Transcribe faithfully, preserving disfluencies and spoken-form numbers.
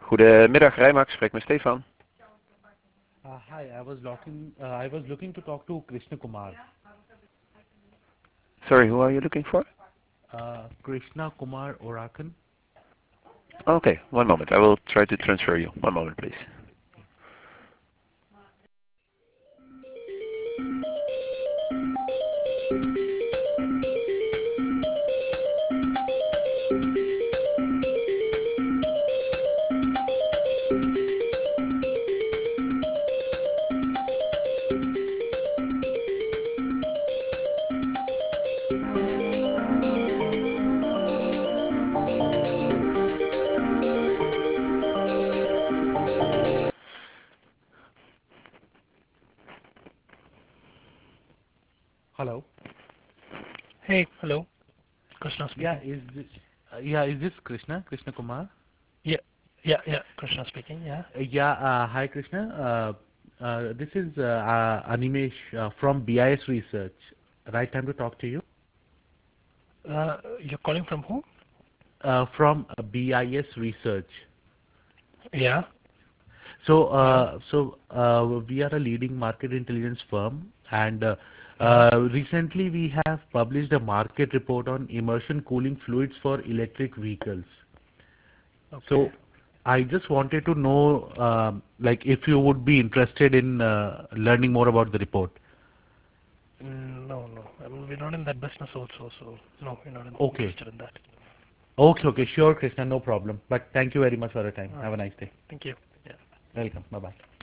Goedemiddag Rijmak, spreek met Stefan. Uh, hi, I was looking. Uh, I was looking to talk to Krishna Kumar. Sorry, who are you looking for? Uh, Krishna Kumar Orakan. Okay, one moment. I will try to transfer you. One moment, please. Hello. Hey, hello. Krishna Yeah, speaking. is this, uh, yeah, is this Krishna? Krishna Kumar? Yeah, yeah, yeah. Krishna speaking. Yeah. Uh, yeah. Uh, hi, Krishna. Uh, uh, this is uh, uh, Animesh uh, from B I S Research. Right time to talk to you. Uh, you're calling from who? Uh, from uh, B I S Research. Yeah. So, Yeah. uh, so uh, we are a leading market intelligence firm, and uh, Yeah. uh, recently we have published a market report on immersion cooling fluids for electric vehicles. Okay. So, I just wanted to know, um, like, if you would be interested in uh, learning more about the report. Mm, no, no. I mean, we're not in that business also, so no, we're not in, Okay, interested in that. okay, okay, sure, Krishna, no problem. But thank you very much for your time. Uh, Have a nice day. thank you. Yeah. Welcome. Bye bye.